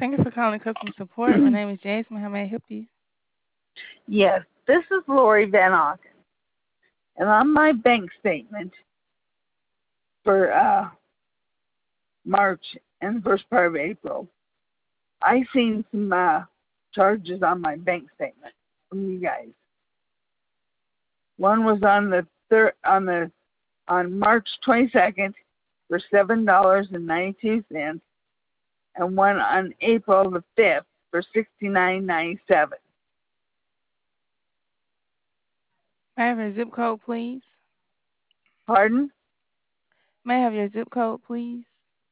Thank you for calling customer support. My name is Jasmine. How may I help you? Yes, this is Lori Van Auken. And on my bank statement for March and the first part of April, I seen some charges on my bank statement from you guys. One was on the on March 22nd for $7.92, and one on April the 5th for $69.97. May I have your zip code, please? Pardon? May I have your zip code, please?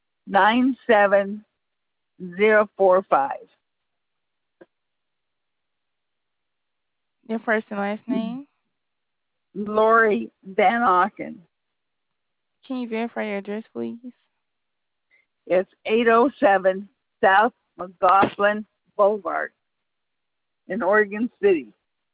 97045. Your first and last name? Lori Van Auken. Can you verify your address, please? It's 807 South McLaughlin Boulevard in Oregon City.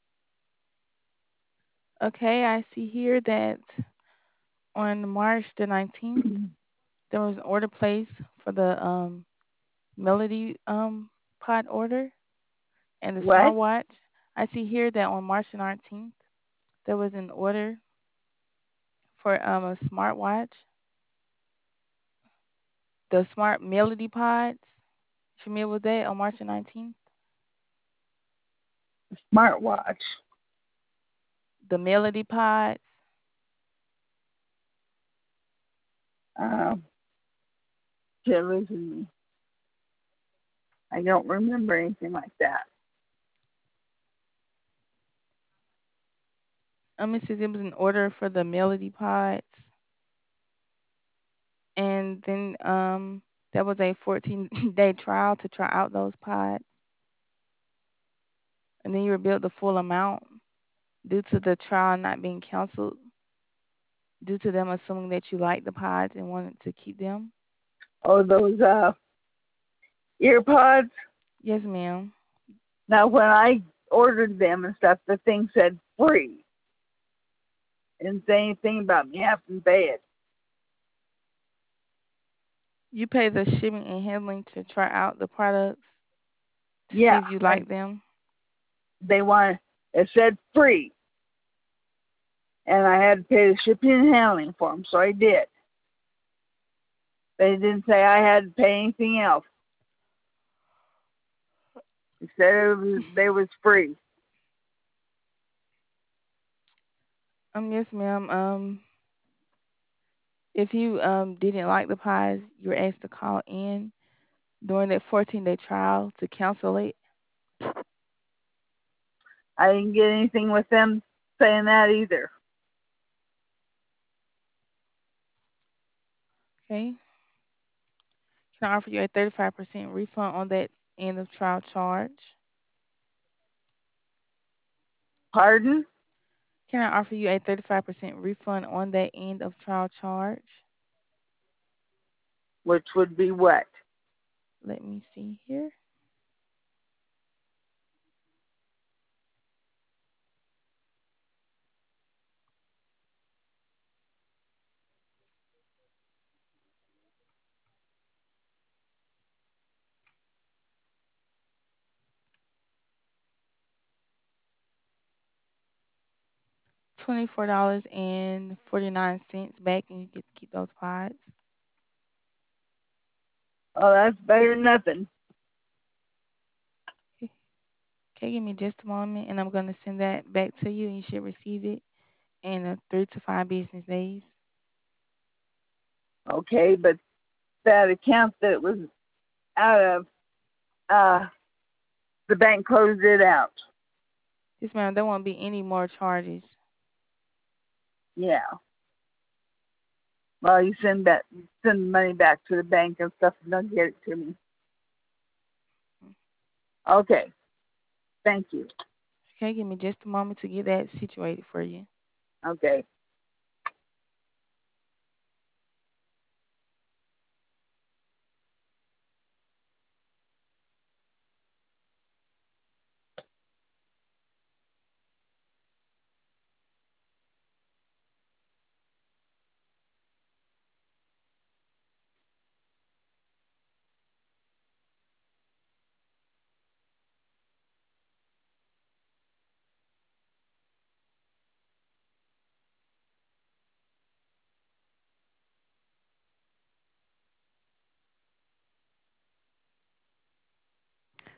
Okay, I see here that on March the 19th, there was an order placed for the Melody pot order and the What? smartwatch. I see here that on March the 19th, there was an order for a smartwatch, the Smart Melody pods. Familiar with that on March the 19th? Smartwatch. The Melody pods. Uh, you're losing me. I don't remember anything like that. It says it was an order for the Melody pods, and then there was a 14-day trial to try out those pods, and then you were billed the full amount due to the trial not being canceled, due to them assuming that you liked the pods and wanted to keep them. Oh, those ear pods. Yes, ma'am. Now, when I ordered them and stuff, the thing said free. It didn't say anything about me having to pay it. You pay the shipping and handling to try out the products to see Yeah, if you like them. they want. It said free, and I had to pay the shipping and handling for them, so I did. They didn't say I had to pay anything else. They said they was free. Yes, ma'am. If you didn't like the pies, you were asked to call in during that 14-day trial to cancel it. I didn't get anything with them saying that either. Okay. Can I offer you a 35% refund on that end of trial charge? Pardon? Can I offer you a 35% refund on that end of trial charge? Which would be what? Let me see here. $24.49 back, and you get to keep those pods. Oh, that's better than nothing. Okay, give me just a moment, and I'm going to send that back to you, and you should receive it in 3 to 5 business days. Okay, but that account that was out of, the bank closed it out. Yes, ma'am, there won't be any more charges. Yeah. Well, you send the money back to the bank and stuff, and they'll get it to me. Okay. Thank you. Okay, give me just a moment to get that situated for you. Okay.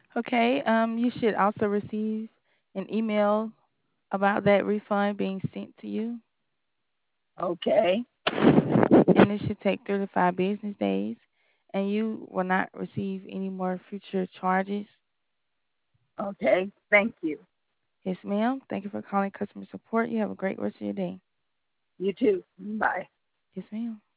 Okay. You should also receive an email about that refund being sent to you, Okay. and it should take 3 to 5 business days, and you will not receive any more future charges. Okay. Thank you. Yes, ma'am. Thank you for calling customer support. You have a great rest of your day. You too. Bye. Yes, ma'am.